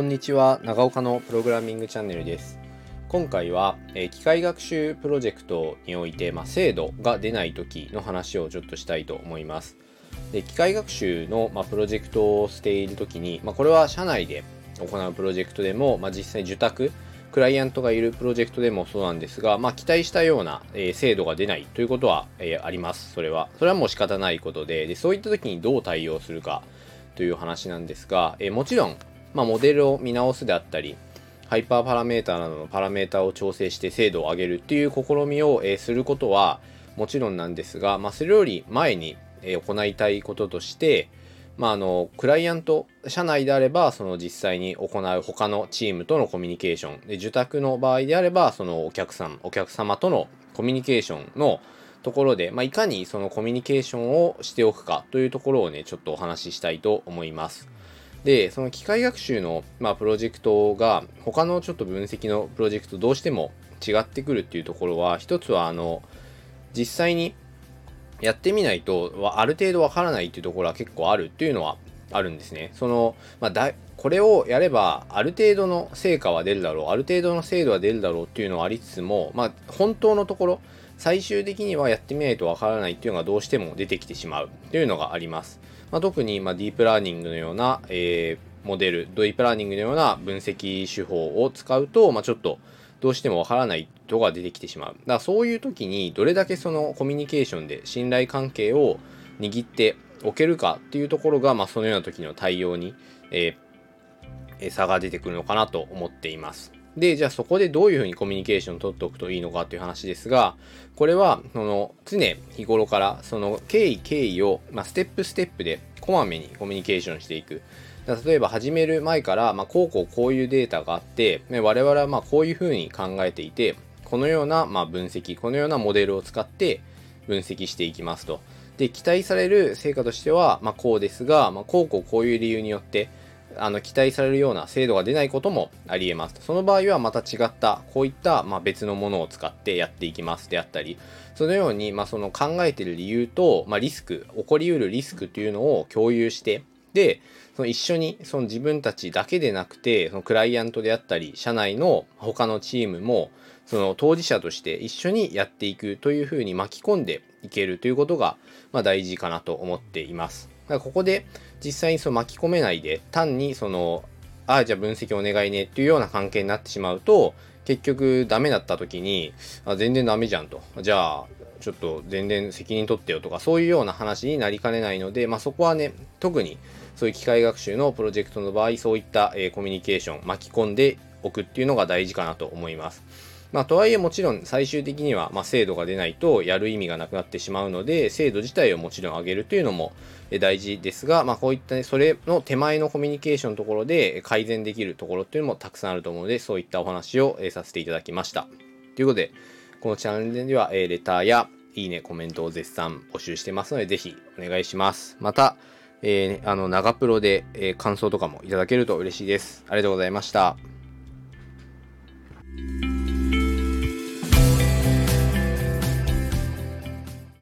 こんにちは、長岡のプログラミングチャンネルです。今回は、機械学習プロジェクトにおいて、精度が出ない時の話をちょっとしたいと思います。で、機械学習の、プロジェクトをしている時に、これは社内で行うプロジェクトでも、実際受託クライアントがいるプロジェクトでもそうなんですが、期待したような、精度が出ないということは、あります。それはもう仕方ないことで、そういった時にどう対応するかという話なんですが、もちろんモデルを見直すであったり、ハイパーパラメータなどのパラメータを調整して精度を上げるっていう試みをすることはもちろんなんですが、それより前に行いたいこととして、クライアント、社内であれば、その実際に行う他のチームとのコミュニケーション、で、受託の場合であれば、そのお客様とのコミュニケーションのところで、いかにそのコミュニケーションをしておくかというところをね、ちょっとお話ししたいと思います。で、その機械学習の、プロジェクトが他のちょっと分析のプロジェクトどうしても違ってくるっていうところは、一つは実際にやってみないとある程度わからないっていうところは結構あるっていうのはあるんですね。これをやればある程度の成果は出るだろう、ある程度の精度は出るだろうっていうのはありつつも、本当のところ最終的にはやってみないとわからないっていうのがどうしても出てきてしまうっていうのがあります。特にディープラーニングのような、モデル、ディープラーニングのような分析手法を使うと、ちょっとどうしてもわからない人が出てきてしまう。だからそういう時にどれだけそのコミュニケーションで信頼関係を握っておけるかっていうところが、そのような時の対応に、差が出てくるのかなと思っています。で、じゃあそこでどういうふうにコミュニケーションを取っておくといいのかという話ですが、これは常日頃からその経緯を、ステップステップでこまめにコミュニケーションしていく。例えば始める前から、こういうデータがあって、我々はこういうふうに考えていて、このような分析、このようなモデルを使って分析していきますと。で、期待される成果としては、こうですが、こういう理由によって、期待されるような精度が出ないこともあり得ます。その場合はまた違ったこういった別のものを使ってやっていきますであったり、そのようにその考えている理由とリスク、起こりうるリスクというのを共有して、でその一緒にその自分たちだけでなくて、そのクライアントであったり社内の他のチームもその当事者として一緒にやっていくというふうに巻き込んでいけるということが大事かなと思っています。だからここで実際にその巻き込めないで単にじゃあ分析お願いねっていうような関係になってしまうと、結局ダメだった時に全然ダメじゃんと、じゃあちょっと全然責任取ってよとか、そういうような話になりかねないので、そこはね、特にそういう機械学習のプロジェクトの場合、そういったコミュニケーション巻き込んでおくっていうのが大事かなと思います。とはいえもちろん最終的には精度が出ないとやる意味がなくなってしまうので、精度自体をもちろん上げるというのも大事ですが、こういった、それの手前のコミュニケーションのところで改善できるところっていうのもたくさんあると思うので、そういったお話をさせていただきました。ということで、このチャンネルではレターやいいね、コメントを絶賛募集してますので、ぜひお願いします。また、長プロで、感想とかもいただけると嬉しいです。ありがとうございました。